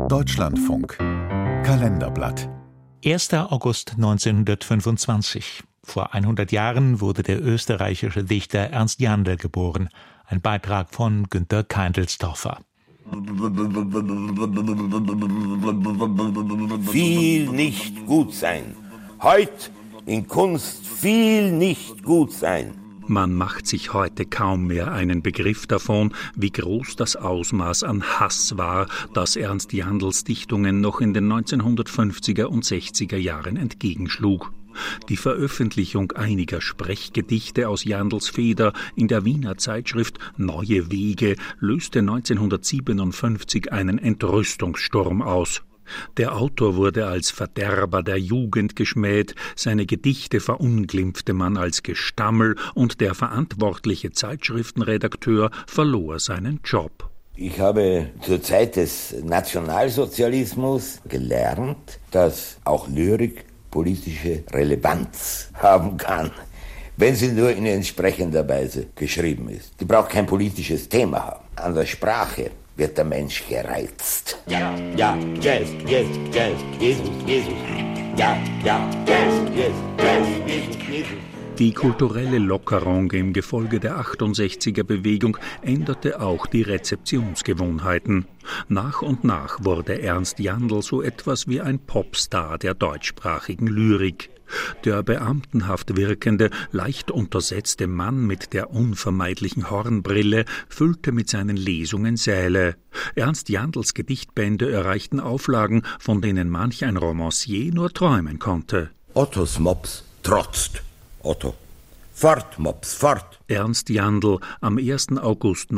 Deutschlandfunk Kalenderblatt 1. August 1925. Vor 100 Jahren wurde der österreichische Dichter Ernst Jandl geboren. Ein Beitrag von Günter Keindelsdorfer. Viel nicht gut sein. Heut in Kunst viel nicht gut sein. Man macht sich heute kaum mehr einen Begriff davon, wie groß das Ausmaß an Hass war, das Ernst Jandls Dichtungen noch in den 1950er und 60er Jahren entgegenschlug. Die Veröffentlichung einiger Sprechgedichte aus Jandls Feder in der Wiener Zeitschrift Neue Wege löste 1957 einen Entrüstungssturm aus. Der Autor wurde als Verderber der Jugend geschmäht, seine Gedichte verunglimpfte man als Gestammel und der verantwortliche Zeitschriftenredakteur verlor seinen Job. Ich habe zur Zeit des Nationalsozialismus gelernt, dass auch Lyrik politische Relevanz haben kann, wenn sie nur in entsprechender Weise geschrieben ist. Die braucht kein politisches Thema haben. An der Sprache wird der Mensch gereizt. Ja, Jazz, Jesus. Ja, Jazz, Jesus. Die kulturelle Lockerung im Gefolge der 68er-Bewegung änderte auch die Rezeptionsgewohnheiten. Nach und nach wurde Ernst Jandl so etwas wie ein Popstar der deutschsprachigen Lyrik. Der beamtenhaft wirkende, leicht untersetzte Mann mit der unvermeidlichen Hornbrille füllte mit seinen Lesungen Säle. Ernst Jandls Gedichtbände erreichten Auflagen, von denen manch ein Romancier nur träumen konnte. Ottos Mops trotzt. Otto. Fort, Mops, fort. Ernst Jandl, am 1. August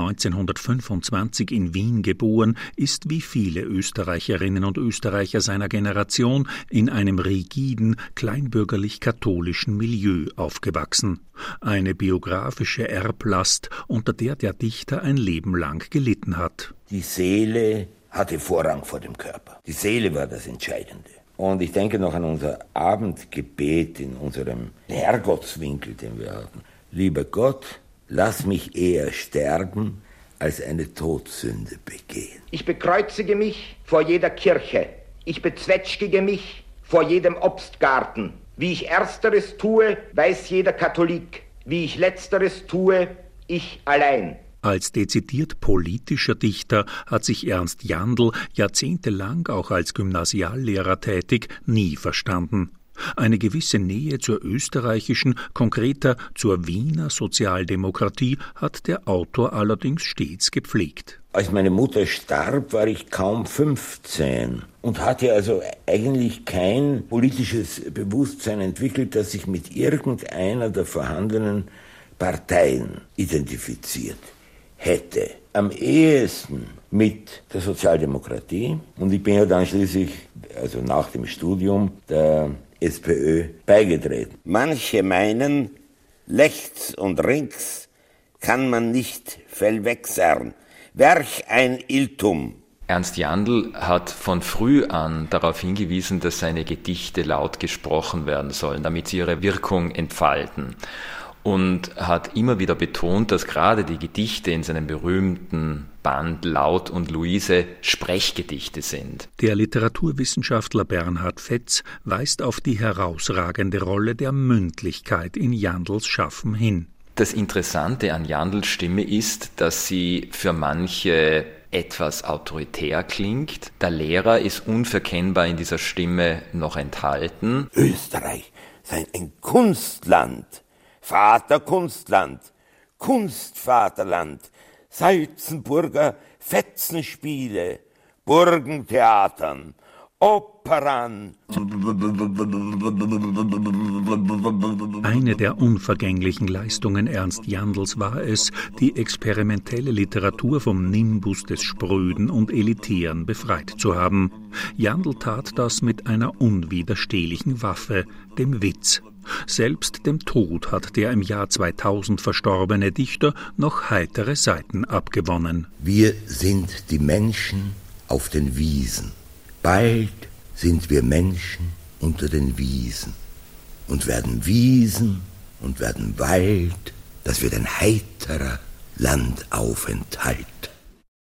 1925 in Wien geboren, ist wie viele Österreicherinnen und Österreicher seiner Generation in einem rigiden, kleinbürgerlich-katholischen Milieu aufgewachsen. Eine biografische Erblast, unter der der Dichter ein Leben lang gelitten hat. Die Seele hatte Vorrang vor dem Körper. Die Seele war das Entscheidende. Und ich denke noch an unser Abendgebet in unserem Herrgottswinkel, den wir hatten. Lieber Gott, lass mich eher sterben, als eine Todsünde begehen. Ich bekreuzige mich vor jeder Kirche. Ich bezwetschgige mich vor jedem Obstgarten. Wie ich Ersteres tue, weiß jeder Katholik. Wie ich Letzteres tue, ich allein. Als dezidiert politischer Dichter hat sich Ernst Jandl jahrzehntelang auch als Gymnasiallehrer tätig nie verstanden. Eine gewisse Nähe zur österreichischen, konkreter zur Wiener Sozialdemokratie hat der Autor allerdings stets gepflegt. Als meine Mutter starb, war ich kaum 15 und hatte also eigentlich kein politisches Bewusstsein entwickelt, das sich mit irgendeiner der vorhandenen Parteien identifiziert hätte. Am ehesten mit der Sozialdemokratie. Und ich bin ja dann schließlich, also nach dem Studium, der SPÖ beigetreten. Manche meinen, rechts und links kann man nicht fellwechsern. Welch ein Irrtum. Ernst Jandl hat von früh an darauf hingewiesen, dass seine Gedichte laut gesprochen werden sollen, damit sie ihre Wirkung entfalten. Und hat immer wieder betont, dass gerade die Gedichte in seinem berühmten Band Laut und Luise Sprechgedichte sind. Der Literaturwissenschaftler Bernhard Fetz weist auf die herausragende Rolle der Mündlichkeit in Jandls Schaffen hin. Das Interessante an Jandls Stimme ist, dass sie für manche etwas autoritär klingt. Der Lehrer ist unverkennbar in dieser Stimme noch enthalten. Österreich sei ein Kunstland. Vater Kunstland, Kunstvaterland, Salzenburger Fetzenspiele, Burgentheatern, Opern. Eine der unvergänglichen Leistungen Ernst Jandls war es, die experimentelle Literatur vom Nimbus des Spröden und Elitären befreit zu haben. Jandl tat das mit einer unwiderstehlichen Waffe, dem Witz. Selbst dem Tod hat der im Jahr 2000 verstorbene Dichter noch heitere Seiten abgewonnen. Wir sind die Menschen auf den Wiesen. Bald sind wir Menschen unter den Wiesen und werden Wiesen und werden Wald. Das wird ein heiterer Landaufenthalt.